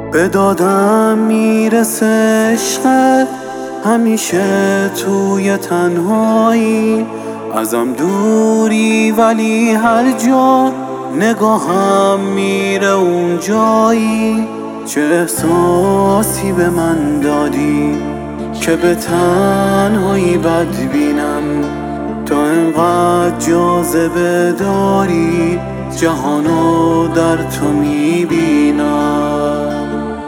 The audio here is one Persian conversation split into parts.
به دادم میرسه عشقت، همیشه توی تنهایی ازم دوری، ولی هر جا نگاهم میره اون جایی. چه احساسی به من دادی که به تنهایی بد بینم، تا انقدر جاذبه داری جهانو در تو میبینم.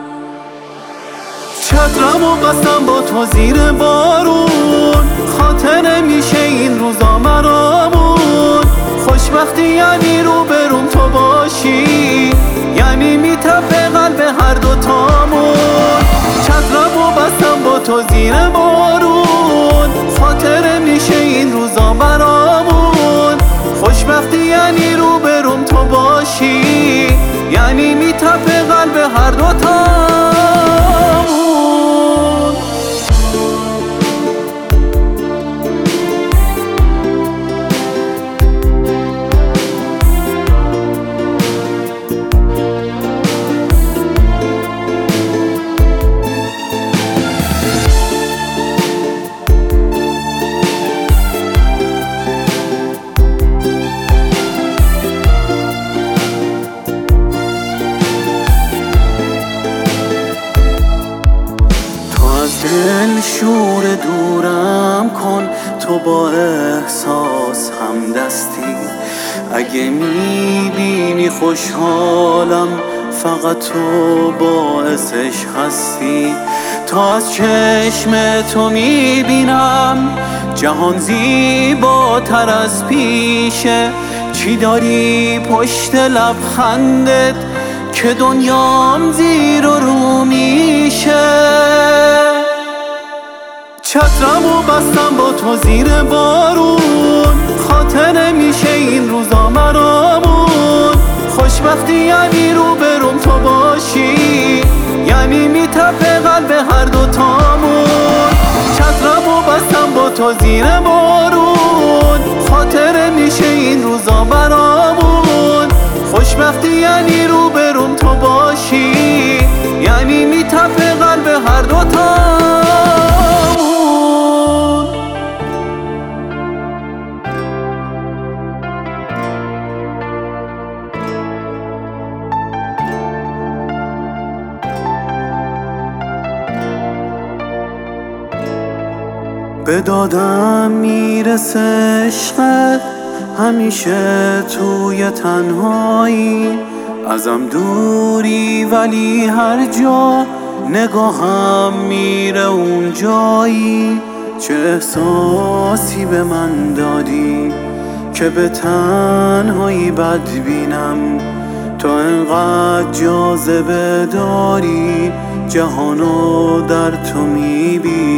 چترمو بستم با تو زیر بارون، خاطر نمیشه این روزا مرامون. خوشبختی یعنی روبروم تو باشی، یعنی میتپه قلب هر دوتامون. چترمو بستم با تو زیر بارون، خاطر نمیشه این روزا مرامون. خوشبختی یعنی روبروم تو باشی، یعنی میتپه قلب هر دوتامون. دل شور دورم کن، تو با احساس همدستی. اگه میبینی خوشحالم فقط تو باعثش هستی. تا از چشم تو میبینم جهان زیباتر از پیشه. چی داری پشت لبخندت که دنیام زیر و رو میشه؟ چترمو بستم با تو زیر بارون، خاطر نمیشه این روزا مرامون. خوشبختی یعنی روبروم تو باشی، یعنی میتپه قلب هر دوتامون. چترمو بستم با تو زیر بارون، خاطر نمیشه این روزا مرامون. خوشبختی یعنی روبروم تو باشی، یعنی میتپه قلب هر دوتامون. به دادم میرسه عشقت، همیشه توی تنهایی ازم دوری، ولی هر جا نگاهم میره اون جایی. چه احساسی به من دادی که به تنهایی بد بینم، تا انقدر جاذبه داری جهانو در تو میبینم.